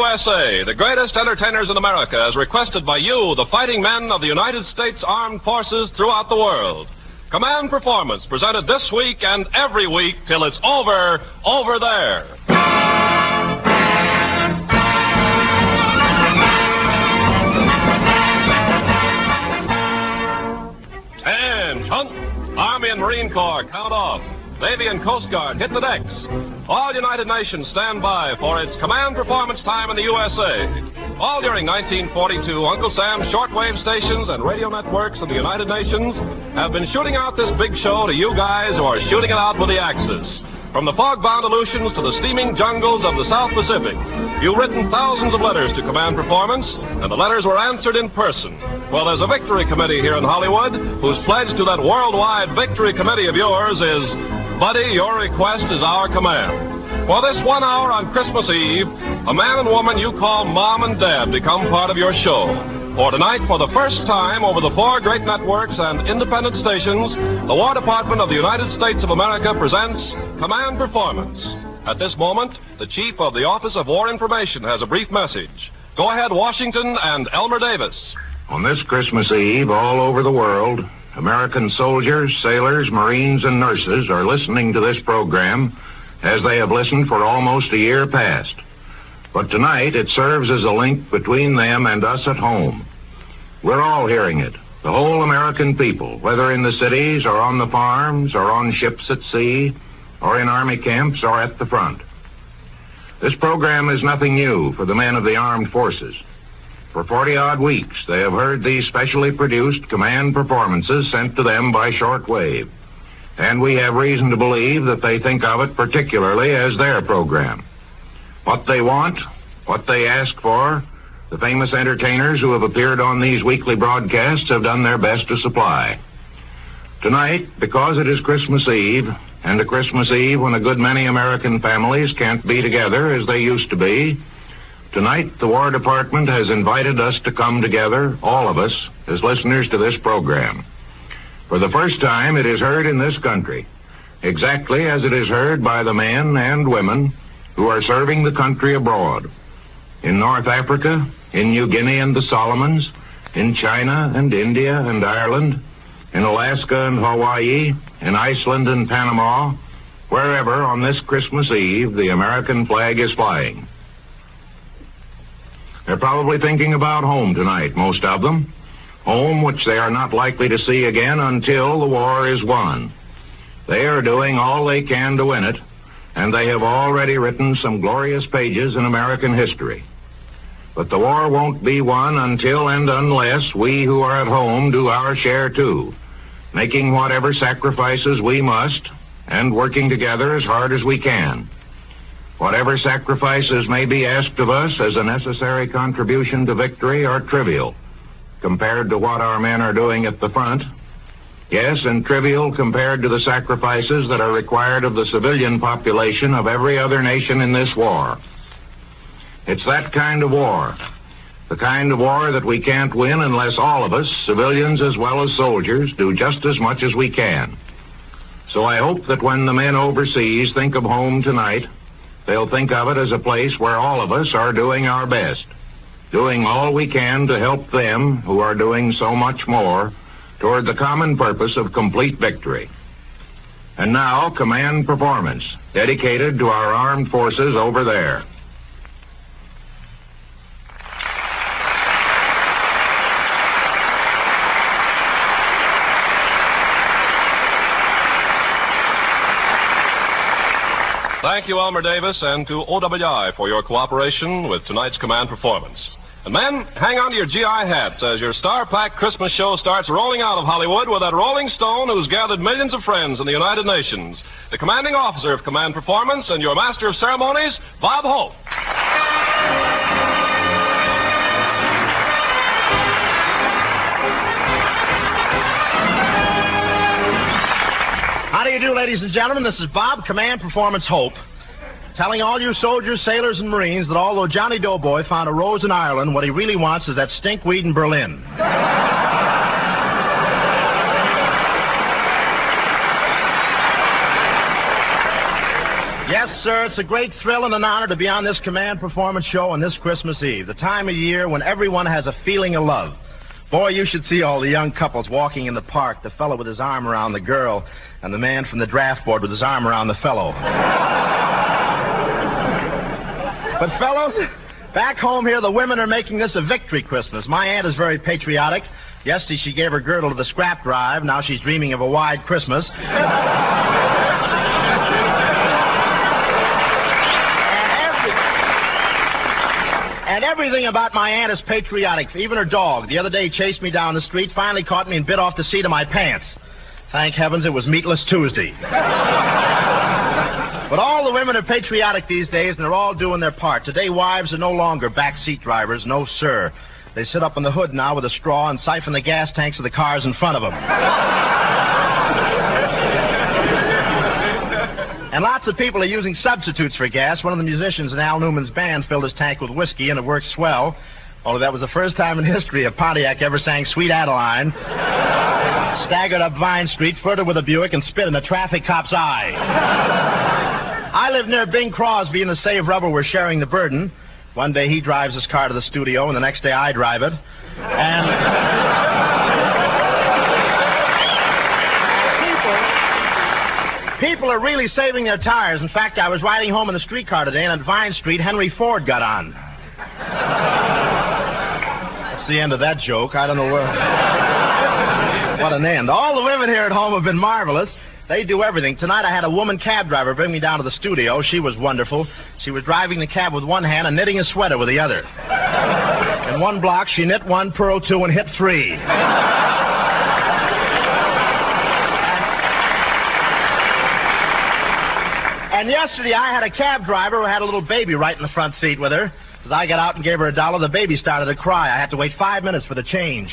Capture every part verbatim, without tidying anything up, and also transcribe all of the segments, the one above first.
U S A, the greatest entertainers in America, as requested by you, the fighting men of the United States Armed Forces throughout the world. Command Performance, presented this week and every week till it's over, over there. Attention! Army and Marine Corps, count off. Navy and Coast Guard, hit the decks. All United Nations stand by for its command performance time in the U S A. All during nineteen forty-two, Uncle Sam's shortwave stations and radio networks in the United Nations have been shooting out this big show to you guys who are shooting it out with the Axis. From the fog-bound Aleutians to the steaming jungles of the South Pacific, you've written thousands of letters to Command Performance, and the letters were answered in person. Well, there's a victory committee here in Hollywood whose pledge to that worldwide victory committee of yours is, buddy, your request is our command. For this one hour on Christmas Eve, a man and woman you call Mom and Dad become part of your show. For tonight, for the first time over the four great networks and independent stations, the War Department of the United States of America presents Command Performance. At this moment, the Chief of the Office of War Information has a brief message. Go ahead, Washington and Elmer Davis. On this Christmas Eve, all over the world, American soldiers, sailors, Marines, and nurses are listening to this program as they have listened for almost a year past. But tonight, it serves as a link between them and us at home. We're all hearing it, the whole American people, whether in the cities or on the farms or on ships at sea or in army camps or at the front. This program is nothing new for the men of the armed forces. For forty-odd weeks, they have heard these specially produced command performances sent to them by shortwave. And we have reason to believe that they think of it particularly as their program. What they want, what they ask for, the famous entertainers who have appeared on these weekly broadcasts have done their best to supply. Tonight, because it is Christmas Eve, and a Christmas Eve when a good many American families can't be together as they used to be, tonight the War Department has invited us to come together, all of us, as listeners to this program. For the first time, it is heard in this country, exactly as it is heard by the men and women who are serving the country abroad. In North Africa, in New Guinea and the Solomons, in China and India and Ireland, in Alaska and Hawaii, in Iceland and Panama, wherever on this Christmas Eve the American flag is flying. They're probably thinking about home tonight, most of them. Home which they are not likely to see again until the war is won. They are doing all they can to win it, and they have already written some glorious pages in American history. But the war won't be won until and unless we who are at home do our share too, making whatever sacrifices we must and working together as hard as we can. Whatever sacrifices may be asked of us as a necessary contribution to victory are trivial compared to what our men are doing at the front. Yes, and trivial compared to the sacrifices that are required of the civilian population of every other nation in this war. It's that kind of war, the kind of war that we can't win unless all of us, civilians as well as soldiers, do just as much as we can. So I hope that when the men overseas think of home tonight, they'll think of it as a place where all of us are doing our best, doing all we can to help them who are doing so much more toward the common purpose of complete victory. And now, Command Performance, dedicated to our armed forces over there. Thank you, Elmer Davis, and to O W I for your cooperation with tonight's Command Performance. And men, hang on to your G I hats as your star-packed Christmas show starts rolling out of Hollywood with that Rolling Stone who's gathered millions of friends in the United Nations, the commanding officer of Command Performance and your master of ceremonies, Bob Hope. How do you do, ladies and gentlemen? This is Bob, Command Performance Hope, telling all you soldiers, sailors, and Marines that although Johnny Doughboy found a rose in Ireland, what he really wants is that stinkweed in Berlin. Yes, sir, it's a great thrill and an honor to be on this Command Performance show on this Christmas Eve, the time of year when everyone has a feeling of love. Boy, you should see all the young couples walking in the park, the fellow with his arm around the girl, and the man from the draft board with his arm around the fellow. But, fellows, back home here, the women are making this a victory Christmas. My aunt is very patriotic. Yesterday, she gave her girdle to the scrap drive. Now she's dreaming of a wide Christmas. And everything about my aunt is patriotic, even her dog. The other day, he chased me down the street, finally caught me and bit off the seat of my pants. Thank heavens it was Meatless Tuesday. But all the women are patriotic these days, and they're all doing their part. Today, wives are no longer backseat drivers. No, sir. They sit up in the hood now with a straw and siphon the gas tanks of the cars in front of them. And lots of people are using substitutes for gas. One of the musicians in Al Newman's band filled his tank with whiskey, and it worked swell. Only that was the first time in history a Pontiac ever sang Sweet Adeline, staggered up Vine Street, flirted with a Buick, and spit in a traffic cop's eye. I live near Bing Crosby, and the Save Rubber were sharing the burden. One day he drives his car to the studio, and the next day I drive it. And... people are really saving their tires. In fact, I was riding home in the streetcar today, and at Vine Street, Henry Ford got on. That's the end of that joke. I don't know where... What an end. All the women here at home have been marvelous. They do everything. Tonight I had a woman cab driver bring me down to the studio. She was wonderful. She was driving the cab with one hand and knitting a sweater with the other. In one block, she knit one, purled two, and hit three. And yesterday I had a cab driver who had a little baby right in the front seat with her. As I got out and gave her a dollar, the baby started to cry. I had to wait five minutes for the change.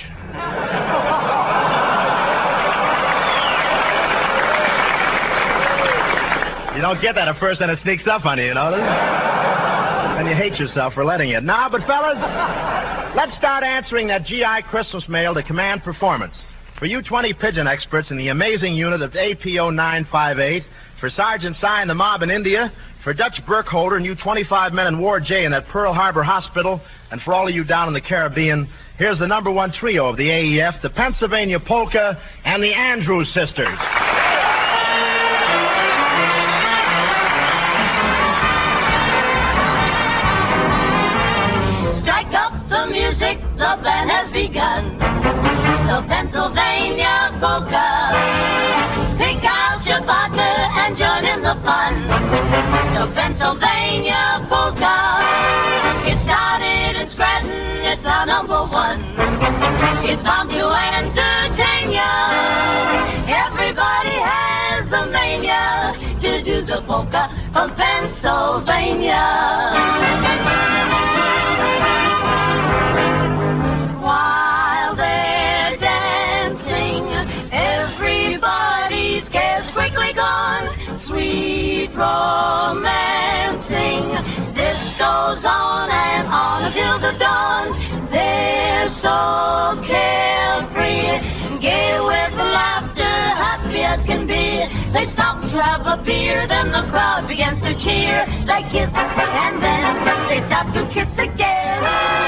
You don't get that at first, and it sneaks up on you, you know? And you hate yourself for letting it. Now, but fellas, let's start answering that G I Christmas mail to Command Performance. For you twenty pigeon experts in the amazing unit of A P O nine five eight, for Sergeant Sy and the mob in India, for Dutch Burkholder and you twenty-five men in Ward J in that Pearl Harbor Hospital, and for all of you down in the Caribbean, here's the number one trio of the A E F, the Pennsylvania Polka and the Andrews Sisters. Strike up the music, the band has begun. The Pennsylvania Polka. Pick out your partner and join in the fun. The Pennsylvania Polka. It started in Scranton, it's our number one. It's bound to entertain ya. Everybody has the mania to do the polka from Pennsylvania. While they're dancing, everybody's cares quickly gone. Sweet romancing, this goes on and on until the dawn. They're so carefree, gay with laughter, happy as can be. They stop to have a beer, then the crowd begins to cheer. They kiss and then they stop to kiss again.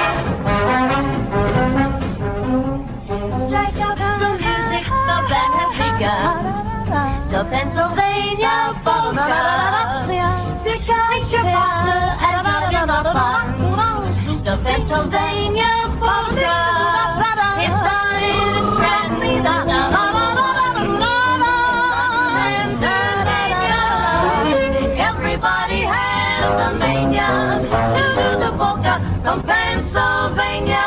Strike out the music, the band has begun. The Pennsylvania Polka. Pick out your partner and join in the fun. The Pennsylvania Polka. It started in Scranton, everybody has a mania to do the polka from Pennsylvania.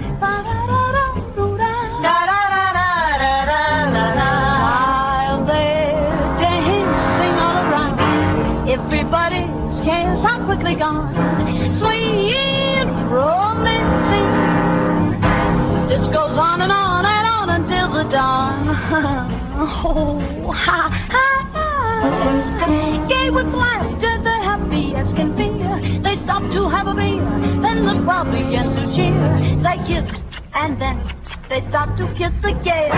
Everybody's cares are quickly gone. Sweet romancing. This goes on and on and on until the dawn. Oh, ha, ha, ha. Gay with laughter, the happy as can be. They stop to have a beer, then the crowd begins to cheer. They kiss, and then they stop to kiss again.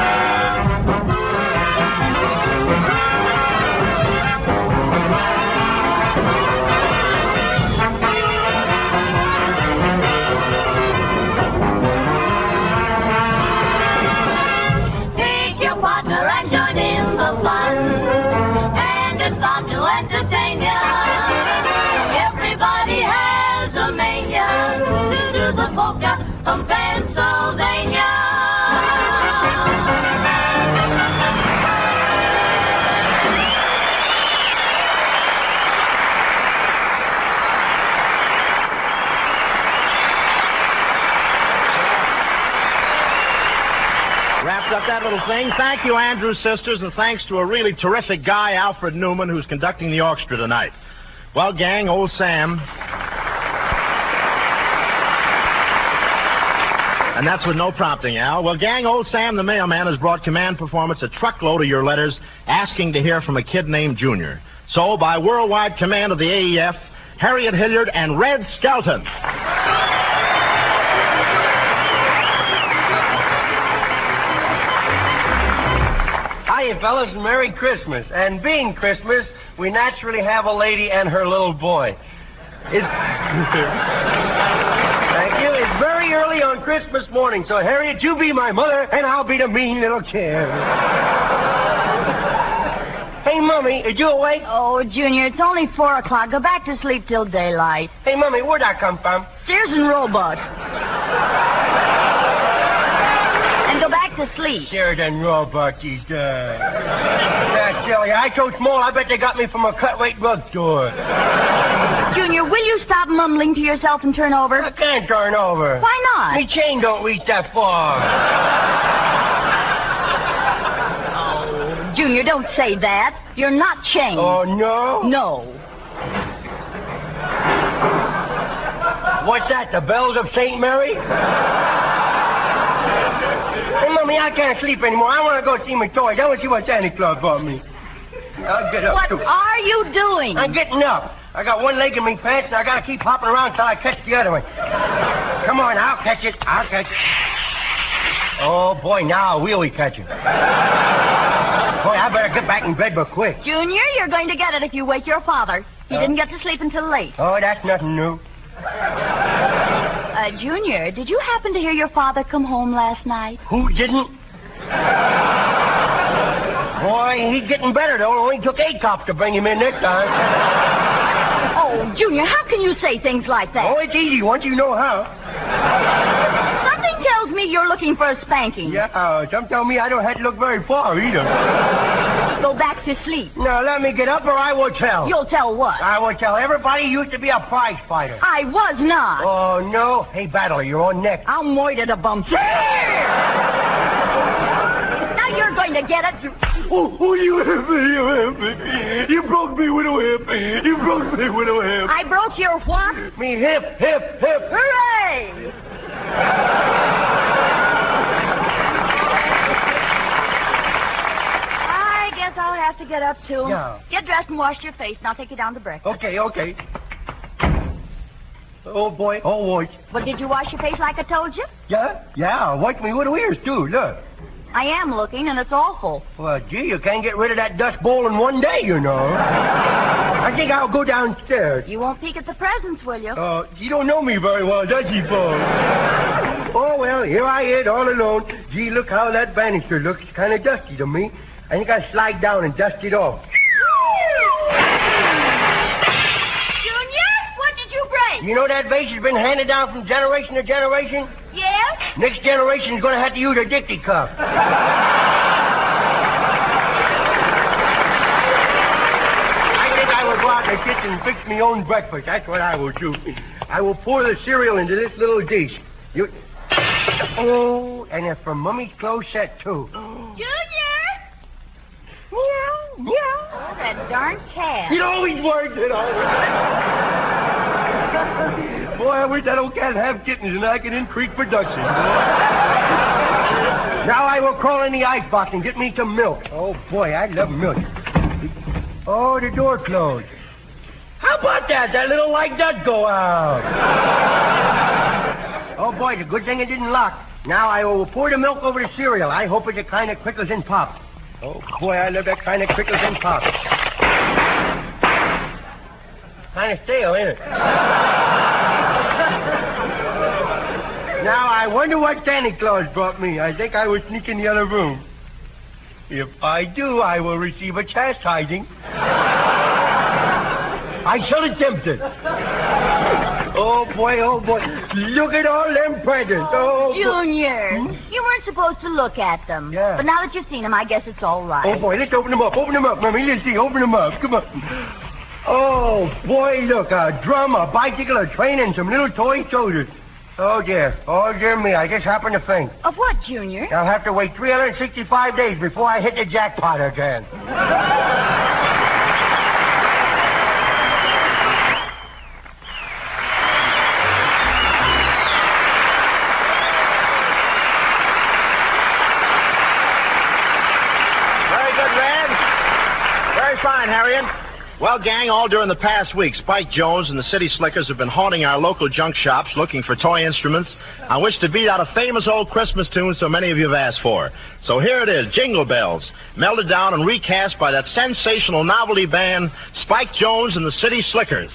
wraps up that little thing. Thank you, Andrews Sisters, and thanks to a really terrific guy, Alfred Newman, who's conducting the orchestra tonight. Well, gang, old Sam... And that's with no prompting, Al. Well, gang, old Sam the mailman has brought Command Performance a truckload of your letters asking to hear from a kid named Junior. So, by worldwide command of the A E F, Harriet Hilliard and Red Skelton. Hiya, fellas, and Merry Christmas. And being Christmas, we naturally have a lady and her little boy. It's... Thank you. It's very early on Christmas morning, so Harriet, you be my mother, and I'll be the mean little kid. Hey, Mummy, are you awake? Oh, Junior, it's only four o'clock. Go back to sleep till daylight. Hey, Mummy, where'd I come from? Sears and Roebuck. And go back to sleep. Sheridan Roebuck, he's dead. That's silly. I told Small, I bet they got me from a cut-weight drugstore. Junior, will you stop mumbling to yourself and turn over? I can't turn over. Why not? Me chain don't reach that far. Oh, Junior, don't say that. You're not chained. Oh, no? No. What's that, the bells of Saint Mary? Hey, Mommy, I can't sleep anymore. I want to go see my toys. I want to see what Santa Claus bought me. I'll get up, What too. are you doing? I'm getting up. I got one leg in my pants, and I got to keep hopping around till I catch the other one. Come on, I'll catch it. I'll catch it. Oh, boy, now I'll really catch it. Boy, I better get back in bed but quick. Junior, you're going to get it if you wake your father. He Uh. didn't get to sleep until late. Oh, that's nothing new. Uh, Junior, did you happen to hear your father come home last night? Who didn't? Boy, he's getting better, though. It only took eight cops to bring him in this time. Oh, Junior, how can you say things like that? Oh, it's easy once you know how. Something tells me you're looking for a spanking. Yeah, uh, some tell me I don't have to look very far, either. Go back to sleep. Now, let me get up or I will tell. You'll tell what? I will tell everybody you used to be a prize fighter. I was not. Oh, no? Hey, Battler, you're on next. I'll moit a bump. Now you're going to get it. Oh, oh, you hit me, you hit me. You broke me with a whip. You broke me with a whip. I broke your what? Me hip, hip, hip. Hooray! I guess I'll have to get up, too. Yeah. Get dressed and wash your face, and I'll take you down to breakfast. Okay, okay. Oh, boy. Oh, boy. But did you wash your face like I told you? Yeah? Yeah, wipe me with the ears, too. Look. I am looking, and it's awful. Well, gee, you can't get rid of that dust bowl in one day, you know. I think I'll go downstairs. You won't peek at the presents, will you? Uh, you don't know me very well, does he, Paul? Oh, well, here I is, all alone. Gee, look how that banister looks. It's kind of dusty to me. I think I'll slide down and dust it off. Junior, what did you break? You know that vase has been handed down from generation to generation? Yes? Next generation's going to have to use a dicty cup. I think I will go out in the kitchen and fix my own breakfast. That's what I will do. I will pour the cereal into this little dish. You... Oh, and it's from Mummy's clothes set, too. Junior! Meow, meow. Oh, that darn cat. It always works, it always Boy, I wish that old cat have kittens and I could increase production. Now I will crawl in the icebox and get me some milk. Oh, boy, I love milk. Oh, the door closed. How about that? That little light does go out. Oh, boy, it's a good thing it didn't lock. Now I will pour the milk over the cereal. I hope it kind of crickles and pops. Oh, boy, I love that kind of crickles and pops. Kind of stale, ain't it? Now, I wonder what Santa Claus brought me. I think I will sneak in the other room. If I do, I will receive a chastising. I shall attempt it. Oh, boy, oh, boy. Look at all them presents. Oh, Junior, Hmm? you weren't supposed to look at them. Yeah. But now that you've seen them, I guess it's all right. Oh, boy, let's open them up. Open them up, Mummy. Let's see. Open them up. Come on. Oh, boy, look. A drum, a bicycle, a train, and some little toy soldiers. Oh, dear. Oh, dear me. I just happened to think. Of what, Junior? I'll have to wait three hundred sixty-five days before I hit the jackpot again. Very good, Red. Very fine, Harriet. Well, gang, all during the past week, Spike Jones and the City Slickers have been haunting our local junk shops looking for toy instruments on which to beat out a famous old Christmas tune so many of you have asked for. So here it is, Jingle Bells, melted down and recast by that sensational novelty band, Spike Jones and the City Slickers.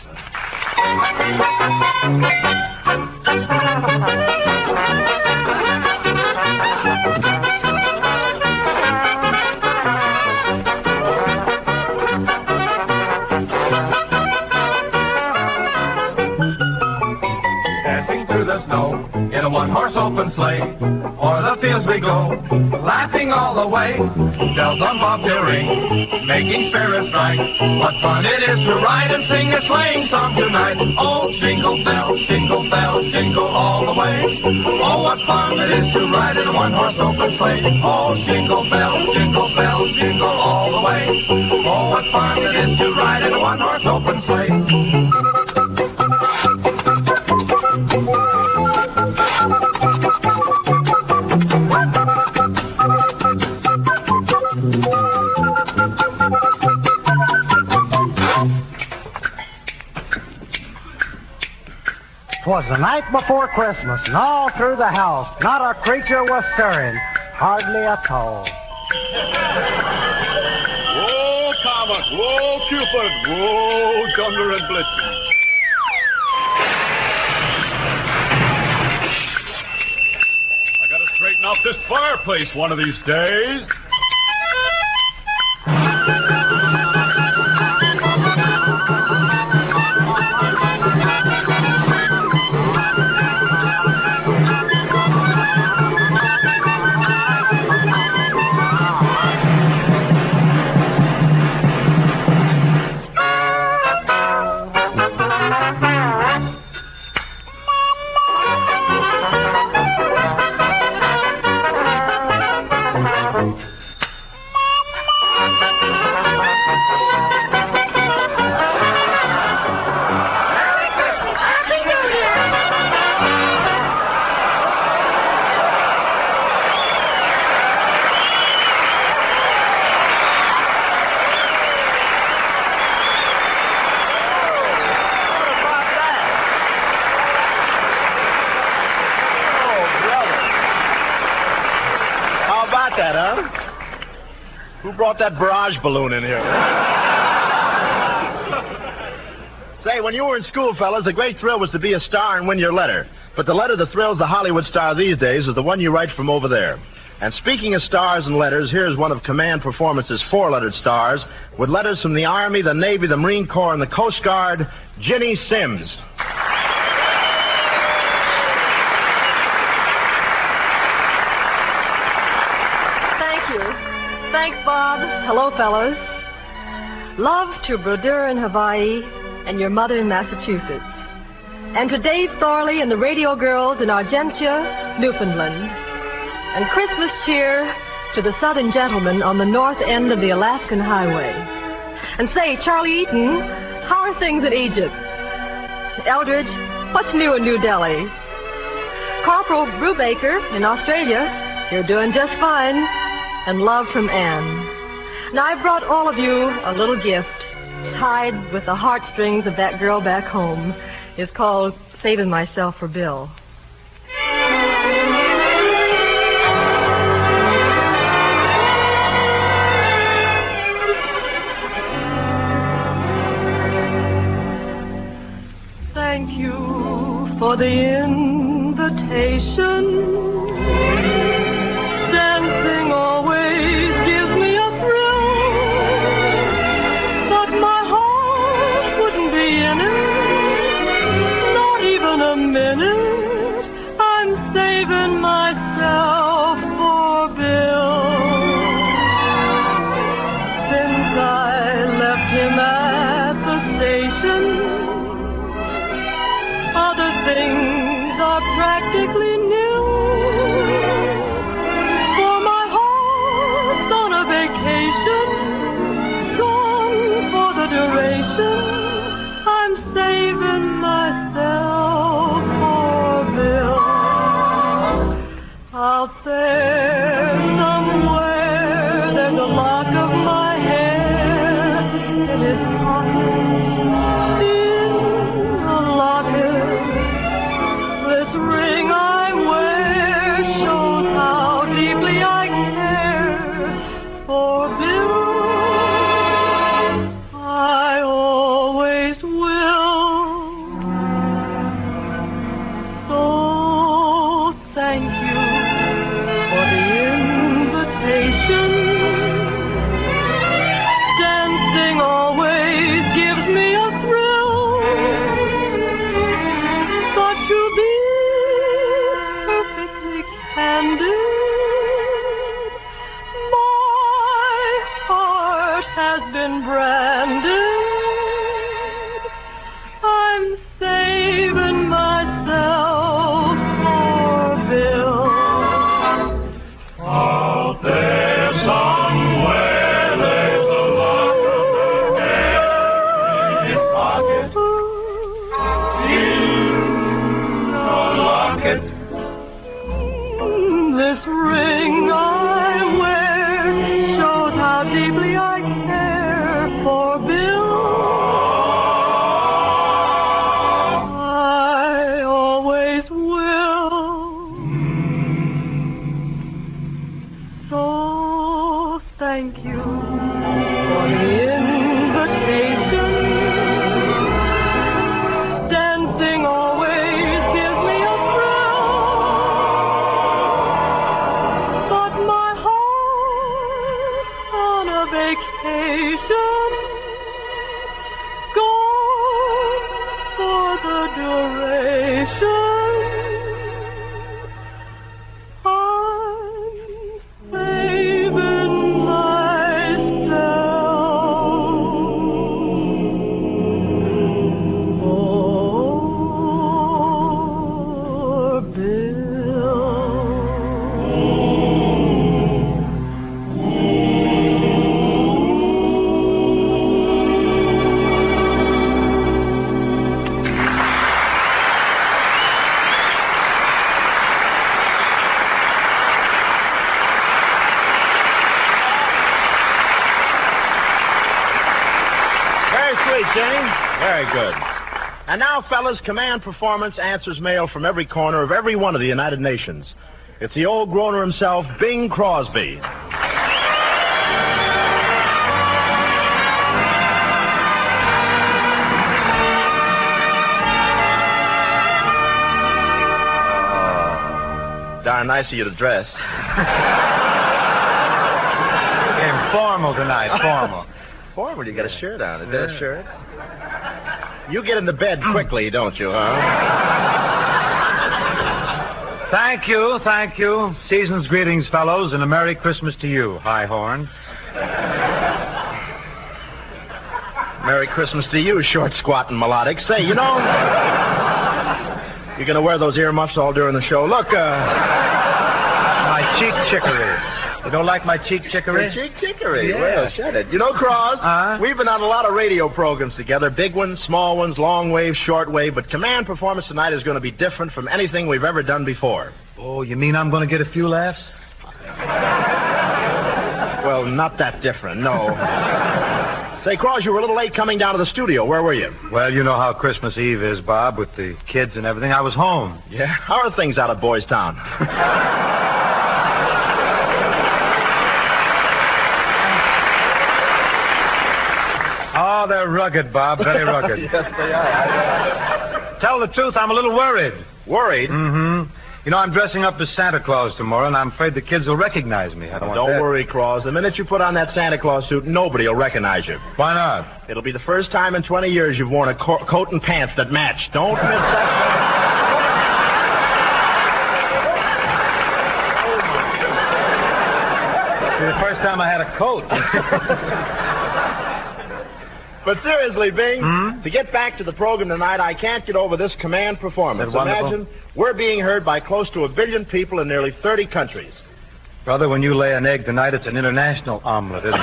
In a one-horse open sleigh, o'er the fields we go, laughing all the way. Bells on bobtail ring, making spirits bright. What fun it is to ride and sing a sleighing song tonight. Oh, jingle bells, jingle bells, jingle all the way. Oh, what fun it is to ride in a one-horse open sleigh. Oh, jingle bells, jingle bells, jingle all the way. Oh, what fun it is to ride in a one-horse open sleigh. Twas the night before Christmas, and all through the house, not a creature was stirring, hardly a toe. Whoa, Comet, whoa, Cupid, whoa, Thunder and Blitzen. I gotta straighten out this fireplace one of these days. That, huh? Who brought that barrage balloon in here? Say, when you were in school, fellas, the great thrill was to be a star and win your letter. But the letter that thrills the Hollywood star these days is the one you write from over there. And speaking of stars and letters, here's one of Command Performance's four-lettered stars with letters from the Army, the Navy, the Marine Corps, and the Coast Guard, Ginny Sims. Thanks, Bob. Hello, fellows. Love to Brodeur in Hawaii and your mother in Massachusetts. And to Dave Thorley and the Radio Girls in Argentia, Newfoundland. And Christmas cheer to the Southern gentlemen on the north end of the Alaskan Highway. And say, Charlie Eaton, how are things in Egypt? Eldridge, what's new in New Delhi? Corporal Brubaker in Australia, you're doing just fine. And love from Anne. Now, I brought all of you a little gift tied with the heartstrings of that girl back home. It's called Saving Myself for Bill. Thank you for the invitation. Dancing always gives me a thrill, but my heart wouldn't be in it, not even a minute, out there somewhere, there's a lock of my hair in his pocket, in a locket. This ring I wear shows how deeply I care for Bill. I always will. So thank you for the invitation. Dancing always gives me a thrill. But to be perfectly candid, my heart has been branded. I'm saving myself for Bill. Out there somewhere, there's a lock of her hair in his pocket. In a locket. This ring I wear shows how deeply I care for Bill. I always will. So thank you for the invitation. Dancing always gives me a thrill. But my heart's on a vacation, gone for the duration. I'm saving myself for Bill. Very sweet, Jenny. Very good. And now, fellas, Command Performance answers mail from every corner of every one of the United Nations. It's the old groaner himself, Bing Crosby. Darn nice of you to dress. Formal tonight, formal. Formal, you got a shirt on. Is that a shirt? You get into bed quickly, don't you, huh? Thank you, thank you. Season's greetings, fellows, and a Merry Christmas to you, High Horn. Merry Christmas to you, short, squat, and melodic. Say, you know, you're going to wear those earmuffs all during the show. Look, uh... my cheek chicory. You don't like my cheek chicory? Your cheek chicory? Yeah. Well, shut it. You know, Cross, uh-huh. we've been on a lot of radio programs together, big ones, small ones, long wave, short wave, but Command Performance tonight is going to be different from anything we've ever done before. Oh, you mean I'm going to get a few laughs? Well, not that different, no. Say, Cross, you were a little late coming down to the studio. Where were you? Well, you know how Christmas Eve is, Bob, with the kids and everything. I was home. Yeah? How are things out at Boys Town? Oh, they're rugged, Bob, very rugged. Yes, they are. Tell the truth, I'm a little worried. Worried? Mm-hmm. You know, I'm dressing up as Santa Claus tomorrow, and I'm afraid the kids will recognize me. I don't, Oh, want don't that. worry, Cross. The minute you put on that Santa Claus suit, nobody will recognize you. Why not? It'll be the first time in twenty years you've worn a co- coat and pants that match. Don't miss that. It's the first time I had a coat. But seriously, Bing, Hmm? to get back to the program tonight, I can't get over this Command Performance. Isn't that wonderful? Imagine we're being heard by close to a billion people in nearly thirty countries. Brother, when you lay an egg tonight, it's an international omelet, isn't it?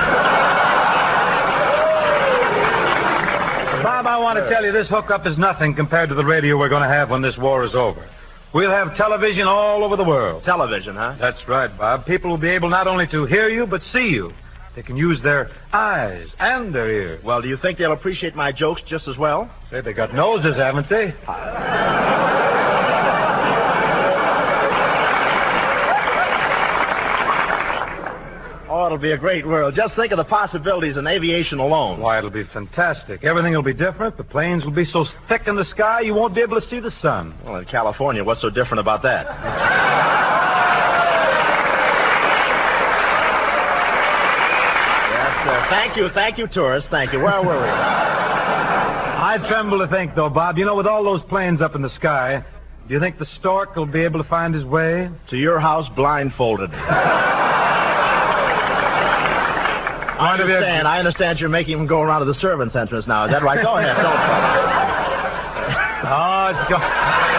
Bob, I want to tell you this hookup is nothing compared to the radio we're going to have when this war is over. We'll have television all over the world. Television, huh? That's right, Bob. People will be able not only to hear you, but see you. They can use their eyes and their ears. Well, do you think they'll appreciate my jokes just as well? Say, they got noses, haven't they? Oh, it'll be a great world. Just think of the possibilities in aviation alone. Why, it'll be fantastic. Everything will be different. The planes will be so thick in the sky you won't be able to see the sun. Well, in California, what's so different about that? Yes, sir. Thank you, thank you, tourists. Thank you. Where were we? I tremble to think, though, Bob, you know, with all those planes up in the sky, do you think the stork will be able to find his way? To your house blindfolded. I understand. I understand you're making him go around to the servants' entrance now. Is that right? Go ahead. Go oh, it's go-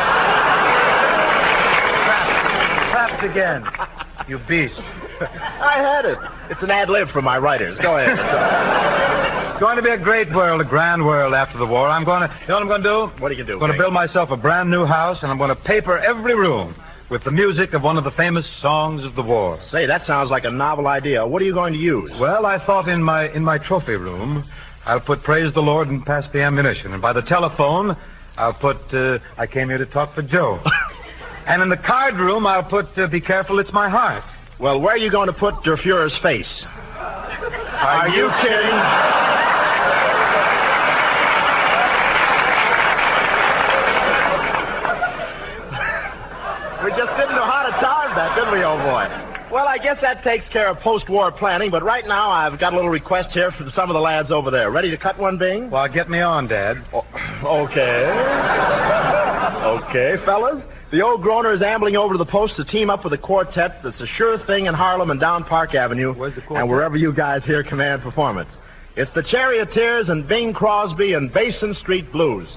Trapped again. You beast. I had it. It's an ad lib for my writers. Go ahead. It's going to be a great world, a grand world after the war. I'm going to, you know what I'm going to do? What are you going to do? I'm going to build myself a brand new house, and I'm going to paper every room with the music of one of the famous songs of the war. Say, that sounds like a novel idea. What are you going to use? Well, I thought in my in my trophy room, I'll put Praise the Lord and Pass the Ammunition. And by the telephone, I'll put uh, I Came Here to Talk for Joe. And in the card room, I'll put uh, Be Careful, It's My Heart. Well, where are you going to put Der Fuhrer's face? Are, are you kidding? We just didn't know how to time that, did we, old boy? Well, I guess that takes care of post-war planning, but right now I've got a little request here from some of the lads over there. Ready to cut one, Bing? Well, get me on, Dad. Oh, okay. Okay, fellas. The old groaner is ambling over to the post to team up with a quartet that's a sure thing in Harlem and down Park Avenue. Where's the quartet? And wherever you guys hear command performance. It's the Charioteers and Bing Crosby and Basin Street Blues.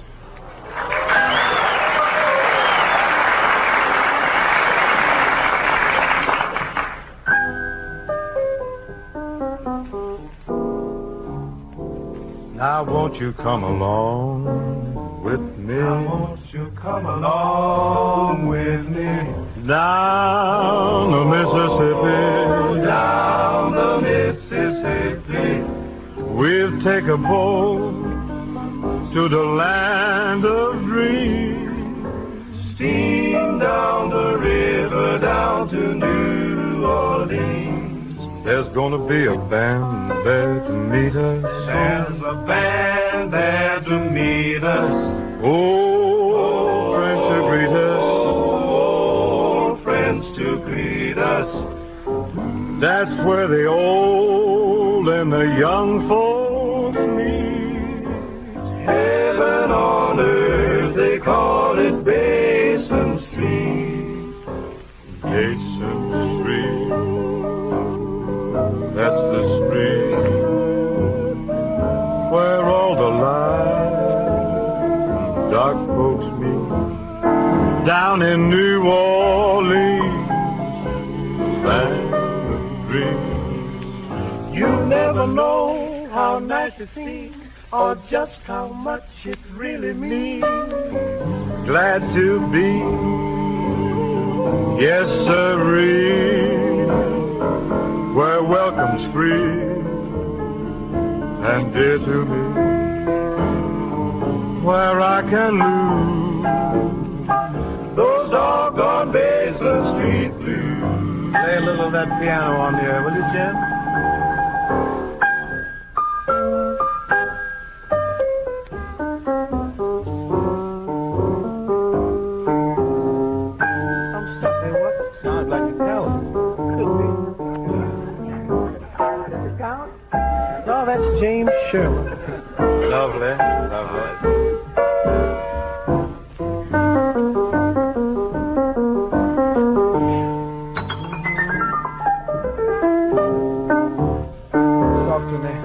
Now won't you come along with me? Now won't you come along with me? Down the Mississippi. Down the Mississippi. We'll take a boat to the land of dreams. Steam down the river down to New Orleans. There's gonna be a band there to meet us. There's a band there to meet us. Oh, friends to greet us. Oh, friends to greet us. That's where the old and the young folks meet. Heaven on earth, they call it Basin Street. Basin Street. That's the street where all the light and dark folks meet. Down in New Orleans, land of dreams. You never know how nice it seems, or just how much it really means. Glad to be, yes sirree, where welcome's free and dear to me, where I can lose those doggone Basin Street blues. Play a little of that piano on the air, will you, Jim? I'm sorry, what? Sounds like a coward. Could be. Oh, that's James Sherman. Lovely, lovely. Talk to me.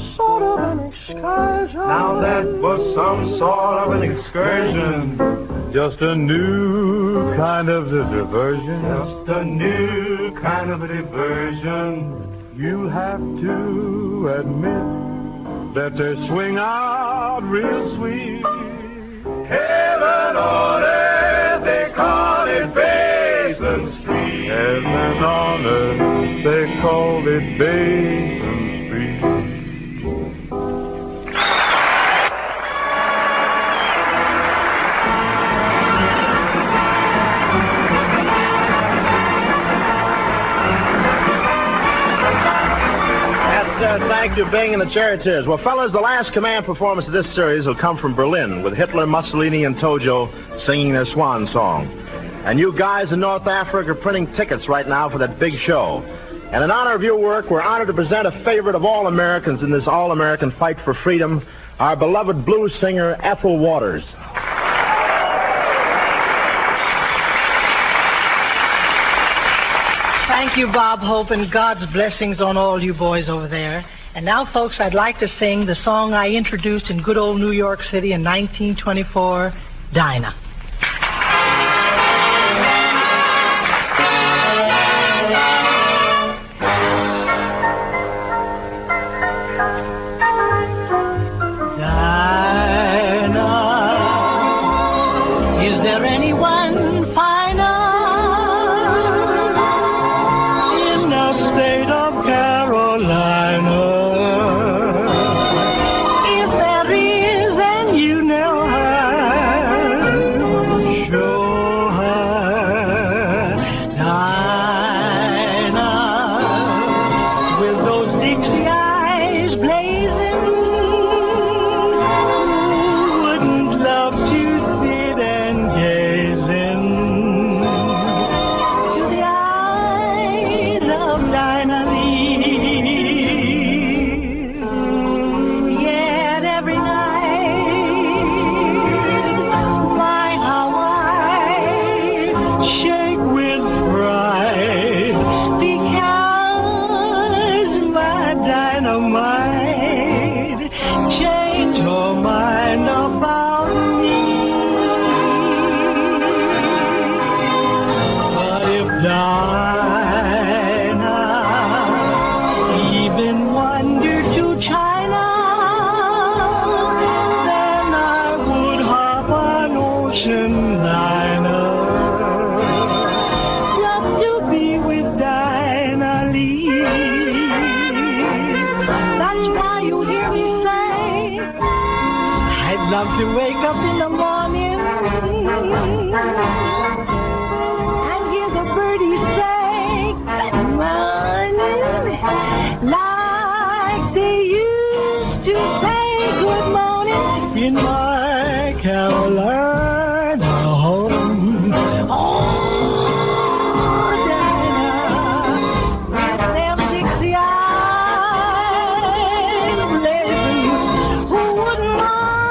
Now that was some sort of an excursion. Now that was some sort of an excursion Just a new kind of a diversion. Just a new kind of a diversion. You have to admit that they swing out real sweet. Heaven on earth, they call it Basin Street. Heaven on earth, they call it Basin Street. Uh, thank you, Bing and the Charioteers. Well, fellas, the last command performance of this series will come from Berlin, with Hitler, Mussolini, and Tojo singing their swan song. And you guys in North Africa are printing tickets right now for that big show. And in honor of your work, we're honored to present a favorite of all Americans in this all-American fight for freedom, our beloved blues singer, Ethel Waters. Thank you, Bob Hope, and God's blessings on all you boys over there. And now, folks, I'd like to sing the song I introduced in good old New York City in nineteen twenty-four, Dinah. Dinah, is there anyone finer? To wake up in the morning and hear the birdies say good morning, like they used to say good morning in my Carolina home. Oh, Dinah, with them Dixie eyes blazing, who wouldn't mind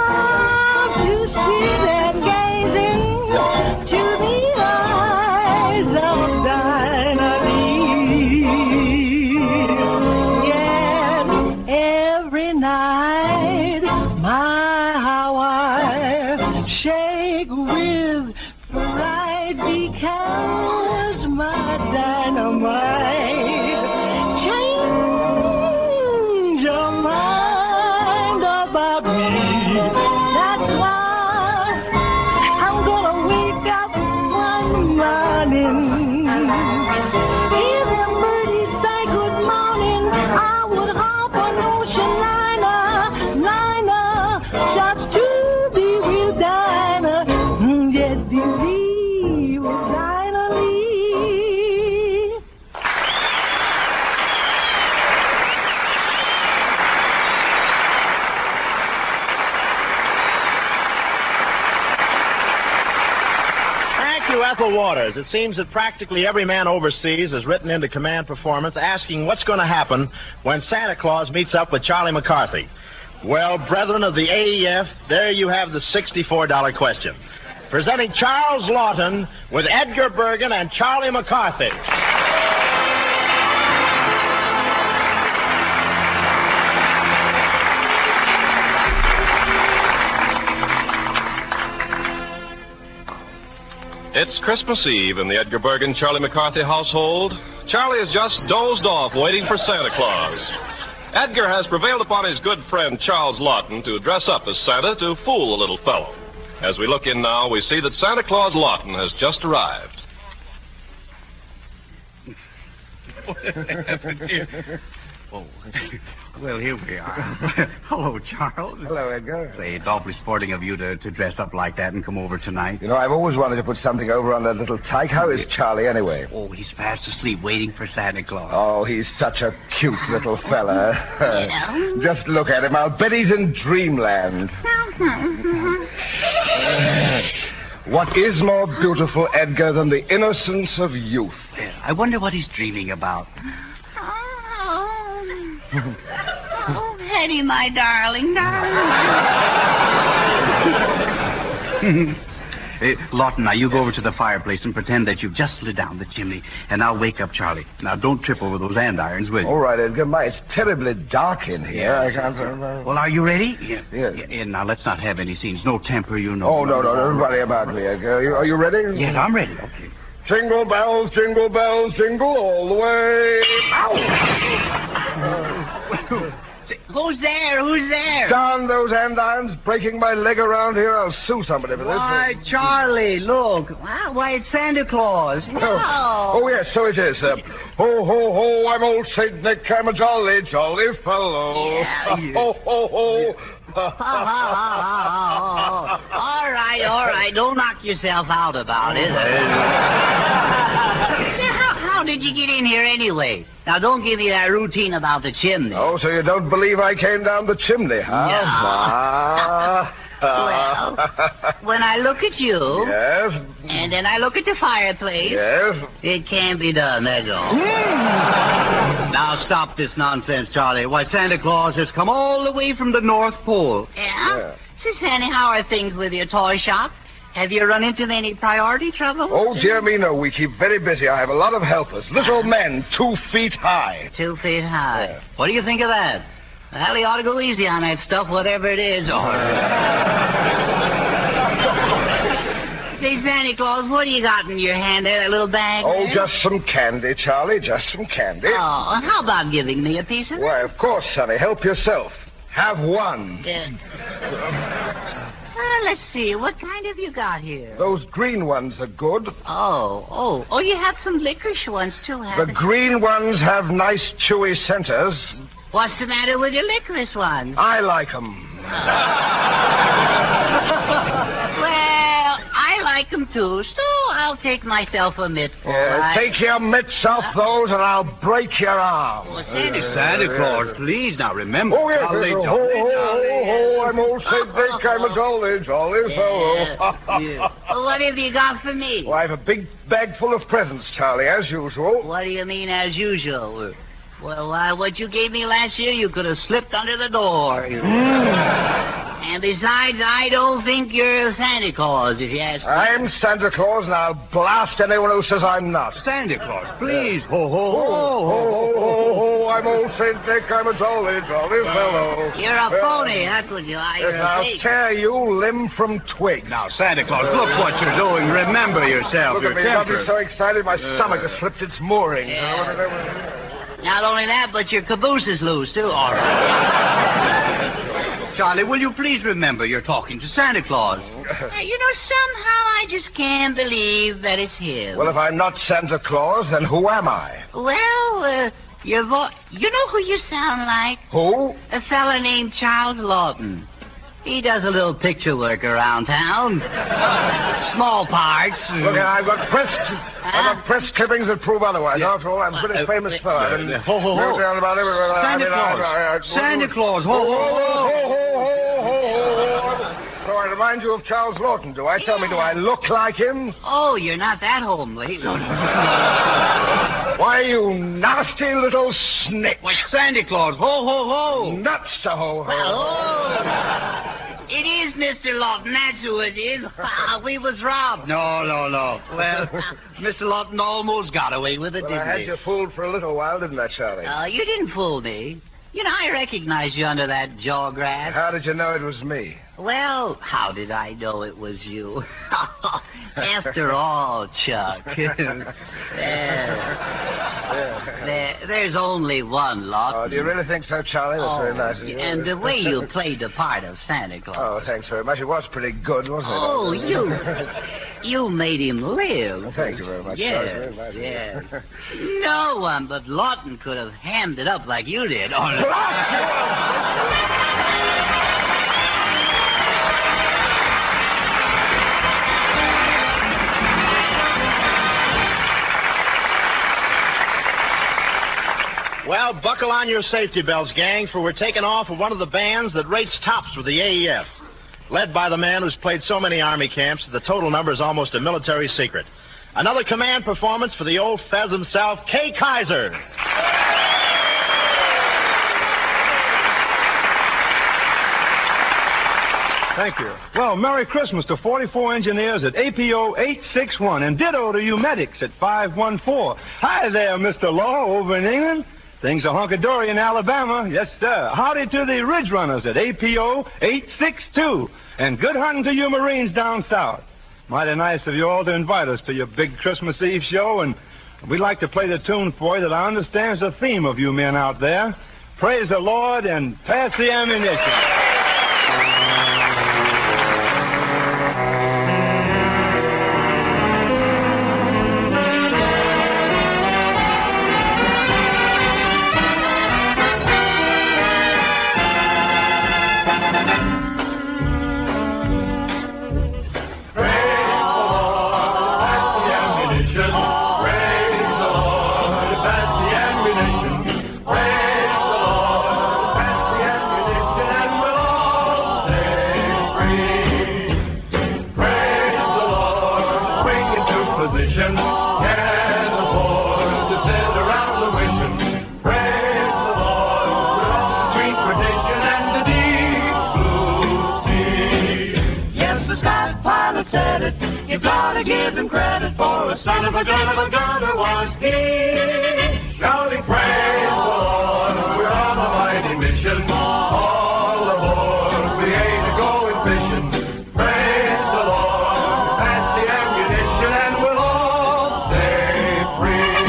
Waters. It seems that practically every man overseas has written into command performance asking what's going to happen when Santa Claus meets up with Charlie McCarthy. Well, brethren of the A E F, there you have the sixty-four dollar question. Presenting Charles Lawton with Edgar Bergen and Charlie McCarthy. It's Christmas Eve in the Edgar Bergen Charlie McCarthy household. Charlie has just dozed off waiting for Santa Claus. Edgar has prevailed upon his good friend Charles Lawton to dress up as Santa to fool the little fellow. As we look in now, we see that Santa Claus Lawton has just arrived. Oh, well, here we are. Hello, Charles. Hello, Edgar. Say, it's awfully sporting of you to, to dress up like that and come over tonight. You know, I've always wanted to put something over on that little tyke. How is Charlie, anyway? Oh, he's fast asleep waiting for Santa Claus. Oh, he's such a cute little fella. Just look at him. I'll bet he's in dreamland. What is more beautiful, Edgar, than the innocence of youth? Well, I wonder what he's dreaming about. Oh, Hetty, my darling, darling. uh, Lawton, now you go over to the fireplace and pretend that you've just slid down the chimney, and I'll wake up Charlie. Now, don't trip over those andirons, will you? All right, Edgar. My, it's terribly dark in here. Yes. I can't... Uh, well, are you ready? Yeah. Yes. Yeah, now, let's not have any scenes. No temper, you know. Oh, no, no, don't worry about me, Edgar. Are you, are you ready? Yes, I'm ready. Okay. Jingle bells, jingle bells, jingle all the way. Ow! Who's there? Who's there? Darn those andirons, breaking my leg around here. I'll sue somebody for this. Why, Charlie, look. Wow, why, it's Santa Claus. No. Oh, oh, yes, so it is. Uh, ho, ho, ho, I'm old Saint Nick. I'm a jolly, jolly fellow. Yeah, yeah. Ho, ho, ho. All right, all right. Don't knock yourself out about it. how, how did you get in here anyway? Now, don't give me that routine about the chimney. Oh, so you don't believe I came down the chimney, huh? No. Ah. Well, when I look at you... Yes? And then I look at the fireplace... Yes? It can't be done, that's all. Now, stop this nonsense, Charlie. Why, Santa Claus has come all the way from the North Pole. Yeah? yeah. So, Sandy, how are things with your toy shop? Have you run into any priority trouble? Oh, dear me, no. We keep very busy. I have a lot of helpers. Little men, two feet high. Two feet high. Yeah. What do you think of that? Well, you ought to go easy on that stuff, whatever it is. Oh. Say, Santa Claus, what do you got in your hand there, that little bag? Oh, there? just some candy, Charlie, just some candy. Oh, and how about giving me a piece of it? Why, of course, Sonny. Help yourself. Have one. Uh, well, let's see. What kind have you got here? Those green ones are good. Oh, oh. Oh, you have some licorice ones, too, haven't The green ones have nice, chewy centers. What's the matter with your licorice ones? I like them. Well, I like them, too, so I'll take myself a mitt for yeah, it. Take your mitts off uh, those, and I'll break your arm. Well, Santa, uh, Santa Claus, please, now remember. Oh, yes, jolly, ho, jolly, ho, jolly. ho, ho, I'm old Saint Nick. I'm a jolly, jolly fellow. Yeah, yeah. Well, what have you got for me? Well, I have a big bag full of presents, Charlie, as usual. What do you mean, as usual? Well, uh, what you gave me last year, you could have slipped under the door. And besides, I don't think you're Santa Claus, if you ask me. I'm Santa Claus, and I'll blast anyone who says I'm not. Santa Claus, please. Ho, ho, ho, ho, ho, ho, ho. I'm old Saint Nick. I'm a jolly, jolly fellow. You're a phony, that's what you are. You're yes, a I'll fake. tear you limb from twig. Now, Santa Claus, look what you're doing. Remember yourself. Look your at me. temper. I'm so excited, my uh, stomach has slipped its mooring. Yeah. Not only that, but your caboose is loose, too. All right. Charlie, will you please remember you're talking to Santa Claus? Uh, you know, somehow I just can't believe that it's him. Well, if I'm not Santa Claus, then who am I? Well, uh, your vo- you know who you sound like? Who? A fella named Charles Lawton. He does a little picture work around town. Small parts. Look, I've got press, uh, I've got press clippings that prove otherwise. Yeah. After all, I'm a pretty uh, famous uh, fellow. I've been ho, ho, ho. down about everywhere. Santa I mean, Claus. I, I, I, Santa Claus. Ho, ho, ho, ho, ho, ho, ho. So I remind you of Charles Lawton, do I? Yeah. Tell me, do I look like him? Oh, you're not that homely. Why, you nasty little snitch. Why, Santa Claus. Ho, ho, ho. Nuts to ho, ho. Well, oh. It is Mister Lawton, that's who it is. We was robbed. No, no, no. Well, Mister Lawton almost got away with it, well, didn't I had he? you fooled for a little while, didn't I, Charlie? Uh, you didn't fool me. You know, I recognize you under that jaw grass. How did you know it was me? Well, how did I know it was you? After all, Chuck, there, there, there's only one Lawton. Oh, do you really think so, Charlie? That's oh, very nice of you. And the way you played the part of Santa Claus. Oh, thanks very much. It was pretty good, wasn't it? Oh, you, you made him live. Well, thank you very much, yes, Charlie. Very nice yes. No one but Lawton could have hammed it up like you did. On Well, buckle on your safety belts, gang, for we're taking off with one of the bands that rates tops with the A E F. Led by the man who's played so many Army camps that the total number is almost a military secret. Another command performance for the old Fez himself, Kay Kaiser. Thank you. Well, Merry Christmas to forty-four engineers at A P O eight six one, and ditto to you medics at five one four. Hi there, Mister Law, over in England. Things are hunky-dory in Alabama. Yes, sir. Howdy to the Ridge Runners at A P O eight six two. And good hunting to you Marines down south. Mighty nice of you all to invite us to your big Christmas Eve show, and we'd like to play the tune for you that I understand is the theme of you men out there. Praise the Lord and pass the ammunition. You gotta give him credit for a son of a gun of a gunner was he. Shouting praise the Lord, we're on a mighty mission. All aboard, we ain't a-going fishing. Praise the Lord, pass the ammunition and we'll all stay free.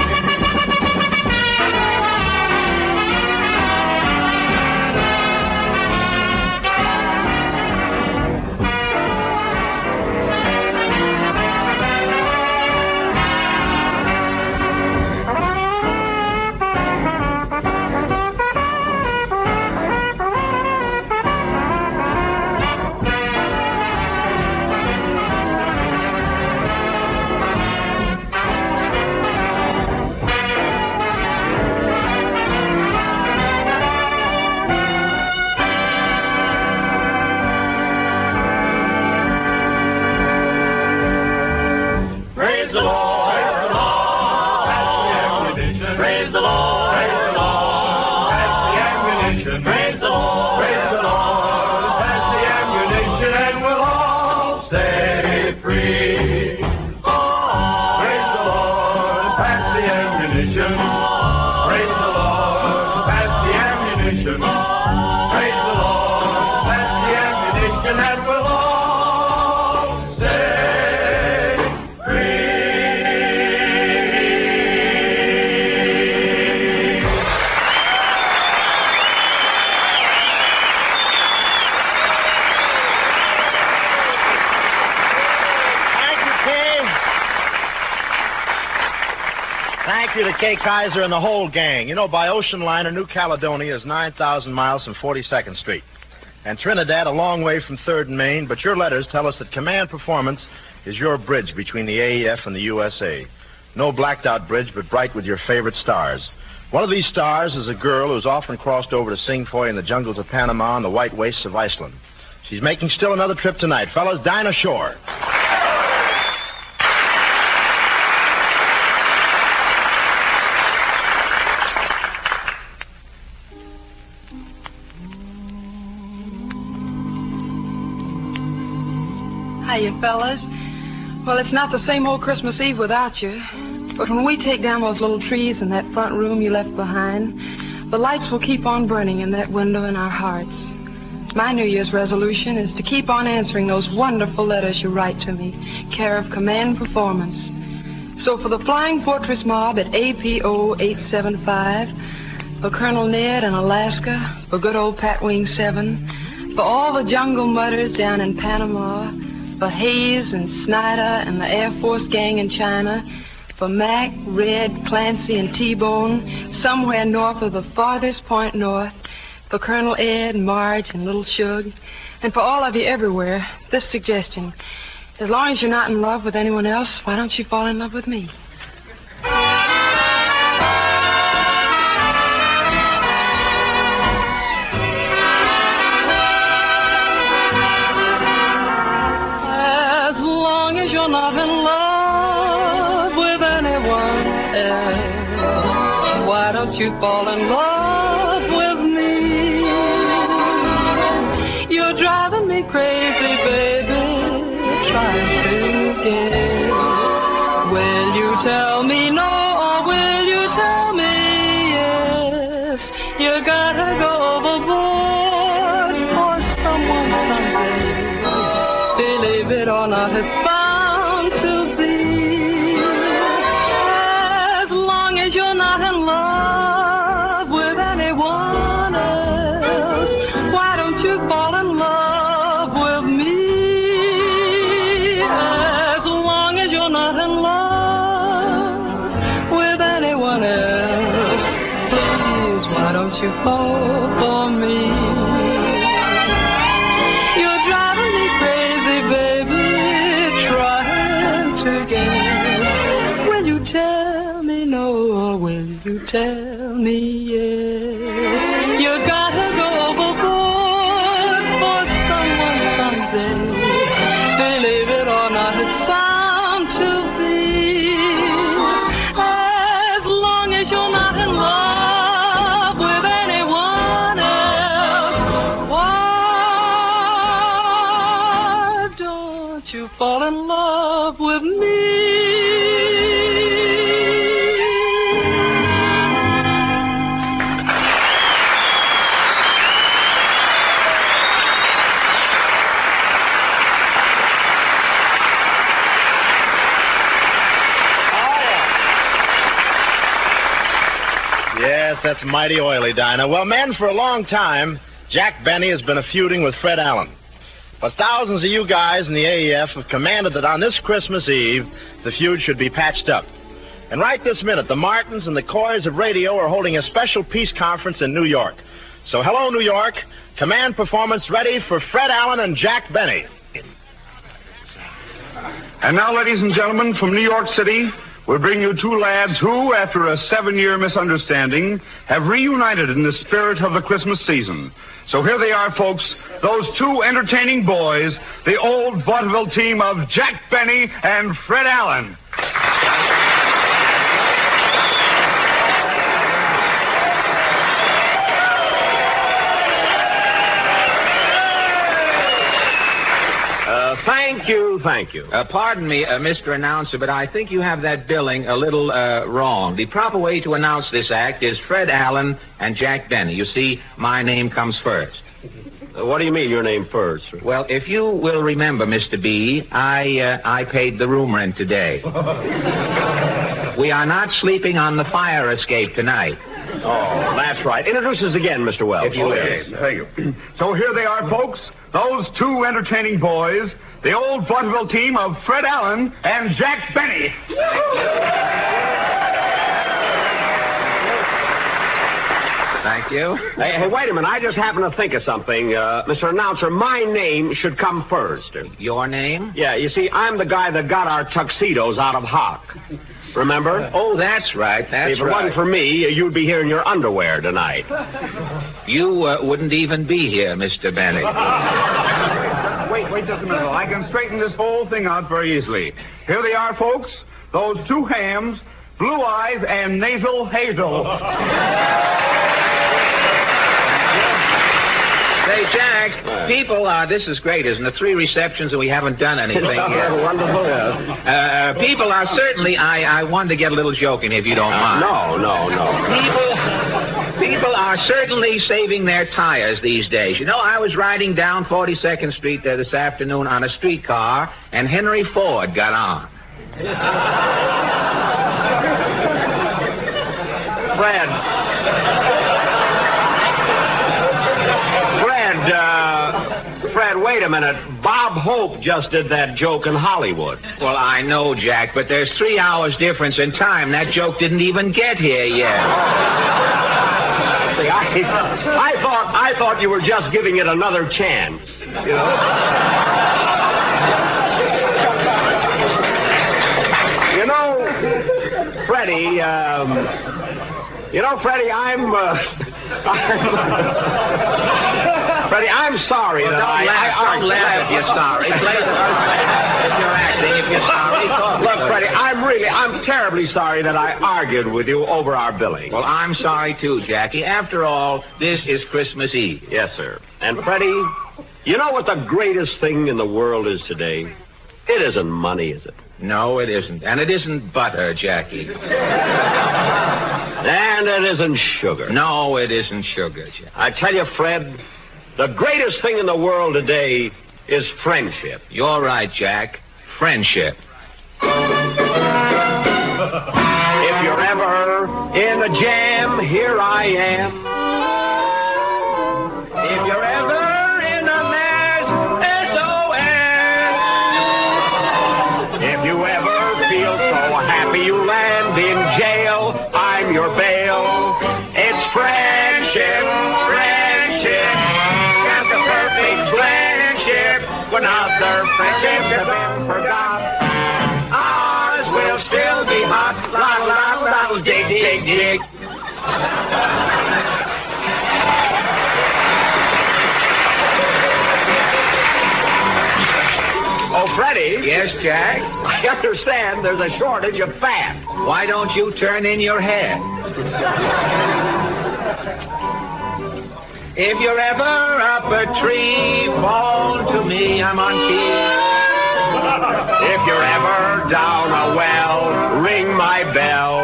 Thank you to Kay Kaiser and the whole gang. You know, by ocean liner, New Caledonia is nine thousand miles from forty-second Street. And Trinidad a long way from third and Main, but your letters tell us that Command Performance is your bridge between the A E F and the U S A. No blacked-out bridge, but bright with your favorite stars. One of these stars is a girl who's often crossed over to sing for you in the jungles of Panama and the white wastes of Iceland. She's making still another trip tonight. Fellas, Dinah Shore. Hiya, fellas. Well, it's not the same old Christmas Eve without you. But when we take down those little trees in that front room you left behind, the lights will keep on burning in that window in our hearts. My New Year's resolution is to keep on answering those wonderful letters you write to me, care of Command Performance. So for the Flying Fortress Mob at A P O eight seven five, for Colonel Ned in Alaska, for good old Pat Wing seven, for all the jungle mutters down in Panama, for Hayes and Snyder and the Air Force gang in China, for Mac, Red, Clancy, and T-Bone, somewhere north of the farthest point north, for Colonel Ed, Marge, and Little Shug, and for all of you everywhere, this suggestion. As long as you're not in love with anyone else, why don't you fall in love with me? As long as you're not in love with anyone else, why don't you fall in love with me? You're driving me crazy, baby, trying to get. Will you tell me no, or will you tell me yes? You gotta go overboard for someone someday. Believe it or not, it's bound to be. As long as you're not in love with anyone else, why don't you fall in love with me? As long as you're not in love with anyone else, please, why don't you fall for me? You're driving me crazy, baby, trying to get. Will you tell me no, or will you tell me yes? You gotta go overboard for someone someday. Believe it or not, it's bound to be. As long as you're not in love with anyone else, why don't you fall in love with me? Yes, that's mighty oily, Dinah. Well, men, for a long time, Jack Benny has been a feuding with Fred Allen. But thousands of you guys in the A E F have commanded that on this Christmas Eve, the feud should be patched up. And right this minute, the Martins and the Coys of radio are holding a special peace conference in New York. So hello, New York. Command Performance ready for Fred Allen and Jack Benny. And now, ladies and gentlemen, from New York City, we'll bring you two lads who, after a seven-year misunderstanding, have reunited in the spirit of the Christmas season. So here they are, folks, those two entertaining boys, the old vaudeville team of Jack Benny and Fred Allen. Thank you, thank you. Uh, pardon me, uh, Mister Announcer, but I think you have that billing a little uh, wrong. The proper way to announce this act is Fred Allen and Jack Benny. You see, my name comes first. Uh, what do you mean, your name first? Well, if you will remember, Mister B, I, uh, I paid the room rent today. We are not sleeping on the fire escape tonight. Oh, that's right. Introduce us again, Mister Wells. If you will. Okay, thank you. So here they are, folks, those two entertaining boys, the old vaudeville team of Fred Allen and Jack Benny. Thank you. Hey, hey, wait a minute. I just happened to think of something. Uh, Mister Announcer, my name should come first. Your name? Yeah, you see, I'm the guy that got our tuxedos out of hock. Remember? Oh, that's right. That's if it right. wasn't for me, you'd be here in your underwear tonight. You uh, wouldn't even be here, Mister Benny. Wait, wait just a minute. I can straighten this whole thing out very easily. Here they are, folks. Those two hams, Blue Eyes and Nasal Hazel. Say, Jack, people are, this is great, isn't it? Three receptions and we haven't done anything yet. Wonderful, yes. Uh, people are certainly, I, I wanted to get a little joke in if you don't mind. No, no, no. People... People are certainly saving their tires these days. You know, I was riding down forty-second Street there this afternoon on a streetcar, and Henry Ford got on. Fred. Fred, uh, Fred, wait a minute. Bob Hope just did that joke in Hollywood. Well, I know, Jack, but there's three hours difference in time. That joke didn't even get here yet. See, I, I thought I thought you were just giving it another chance. You know? You know, Freddie, um, you know, Freddie, I'm, uh, I'm Freddie, I'm sorry well, that don't I... Laugh, I don't laugh if you're sorry. Play the first if you're acting, if you're sorry. Look, Freddie, I'm really, I'm terribly sorry that I argued with you over our billing. Well, I'm sorry, too, Jackie. After all, this is Christmas Eve. Yes, sir. And, Freddie, you know what the greatest thing in the world is today? It isn't money, is it? No, it isn't. And it isn't butter, Jackie. And it isn't sugar. No, it isn't sugar, Jackie. I tell you, Fred, the greatest thing in the world today is friendship. You're right, Jack. Friendship. If you're ever in a jam, here I am. If you're ever in a mess, S O S. If you ever feel so happy you land in jail, I'm your bail. It's friendship, friendship. Just a perfect friendship. When other friendships have been forgot, ours will still be hot. Lottle, lottle, lottle, dig, dig, dig. Oh, Freddie. Yes, Jack? I understand there's a shortage of fat. Why don't you turn in your head? If you're ever up a tree, phone to me, I'm on key. If you're ever down a well, ring my bell.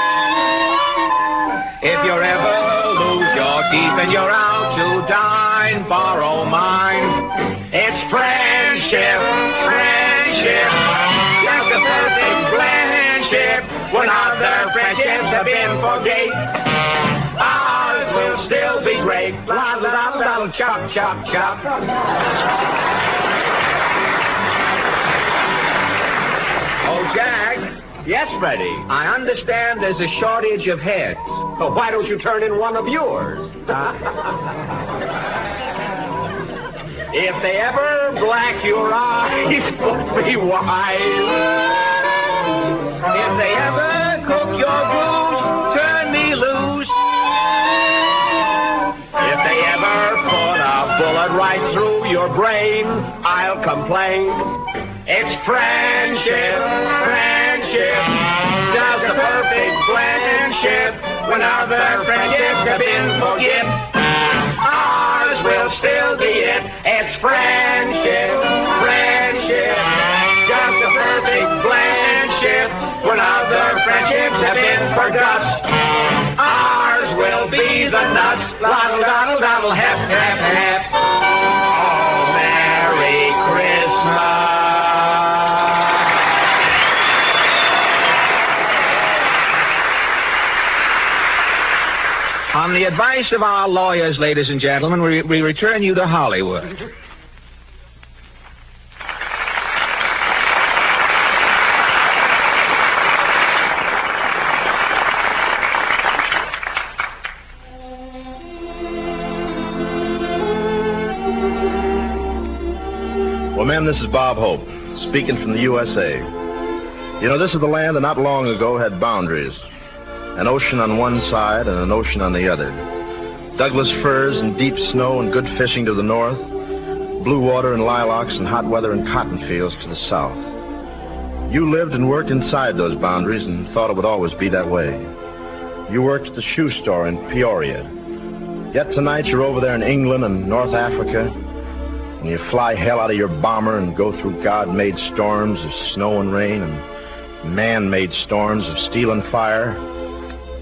If you're ever lose your teeth and you're out to dine, borrow mine. It's friendship, friendship, just a perfect friendship. When other friendships have been forgate, ours will still be great. Lottle, lottle, lottle, chop, chop, chop. Oh, Jack. Yes, Freddie. I understand there's a shortage of heads. Well, why don't you turn in one of yours? If they ever black your eyes, be wise. If they ever cook your goose, turn me loose. If they ever put a bullet right through your brain, I'll complain. It's friendship, friendship, just a perfect friendship. When other friendships have been forgiven, ours will still be it. It's friendship, friendship, just a perfect friendship. When other friendships have been forgot, ours will be the nuts. Doddle, doddle, doddle, hep, hep, hep. Oh, Merry Christmas. On the advice of our lawyers, ladies and gentlemen, we, we return you to Hollywood. Well, men, this is Bob Hope, speaking from the U S A. You know, this is the land that not long ago had boundaries. An ocean on one side and an ocean on the other. Douglas firs and deep snow and good fishing to the north. Blue water and lilacs and hot weather and cotton fields to the south. You lived and worked inside those boundaries and thought it would always be that way. You worked at the shoe store in Peoria. Yet tonight you're over there in England and North Africa, and you fly hell out of your bomber and go through God-made storms of snow and rain and man-made storms of steel and fire.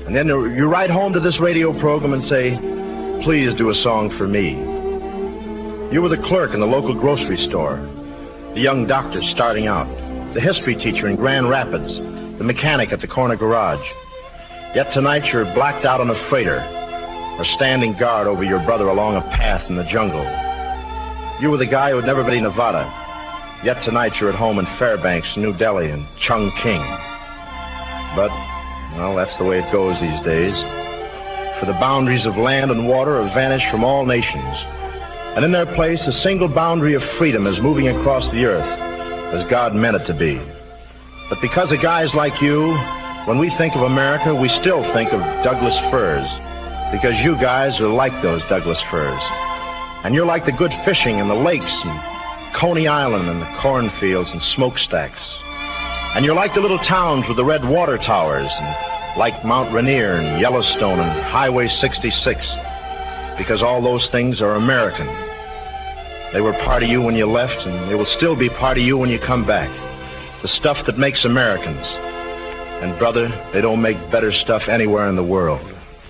And then you write home to this radio program and say, please do a song for me. You were the clerk in the local grocery store, the young doctor starting out, the history teacher in Grand Rapids, the mechanic at the corner garage. Yet tonight you're blacked out on a freighter or standing guard over your brother along a path in the jungle. You were the guy who had never been to Nevada. Yet tonight you're at home in Fairbanks, New Delhi, and Chongqing. But, well, that's the way it goes these days. For the boundaries of land and water have vanished from all nations. And in their place, a single boundary of freedom is moving across the earth as God meant it to be. But because of guys like you, when we think of America, we still think of Douglas firs. Because you guys are like those Douglas firs. And you're like the good fishing in the lakes and Coney Island and the cornfields and smokestacks. And you're like the little towns with the red water towers, and like Mount Rainier and Yellowstone and Highway sixty-six, because all those things are American. They were part of you when you left, and they will still be part of you when you come back. The stuff that makes Americans. And, brother, they don't make better stuff anywhere in the world.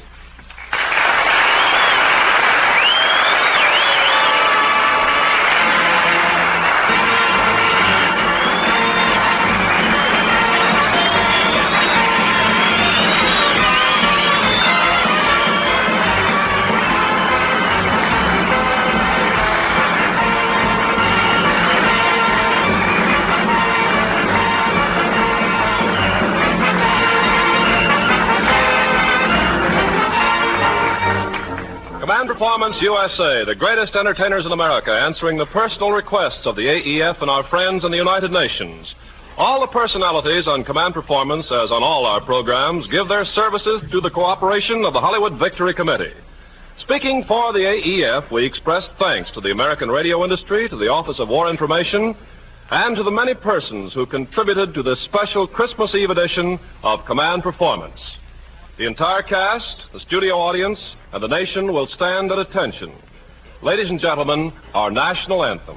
Performance U S A, the greatest entertainers in America, answering the personal requests of the A E F and our friends in the United Nations. All the personalities on Command Performance, as on all our programs, give their services to the cooperation of the Hollywood Victory Committee. Speaking for the A E F, we express thanks to the American radio industry, to the Office of War Information, and to the many persons who contributed to this special Christmas Eve edition of Command Performance. The entire cast, the studio audience, and the nation will stand at attention. Ladies and gentlemen, our national anthem.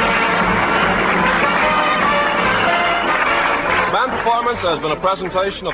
Has been a presentation of